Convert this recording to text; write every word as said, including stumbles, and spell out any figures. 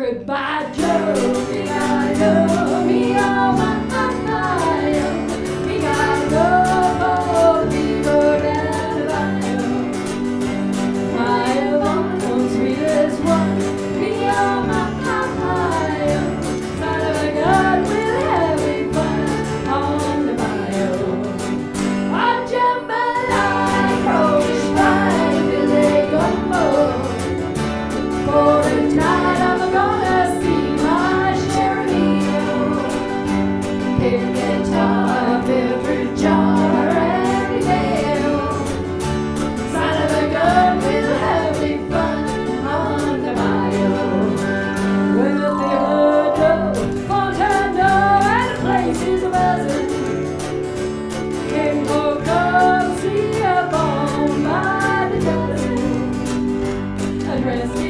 Goodbye, Joe. Me got love, me got my, me got love for deeper than fire. Fire on sweetest one. Me got my fire. Son of a gun with heavy fun on the bio. On jambalaya, approach fine till they gumbo. For tonight I'm gonna see my Cheerio. Pick guitar, every jar and nail. Son of a gun will have fun on the bio. Well, they heard of Montana and the place is buzzing. Came for come see a bomb by the dozen. Address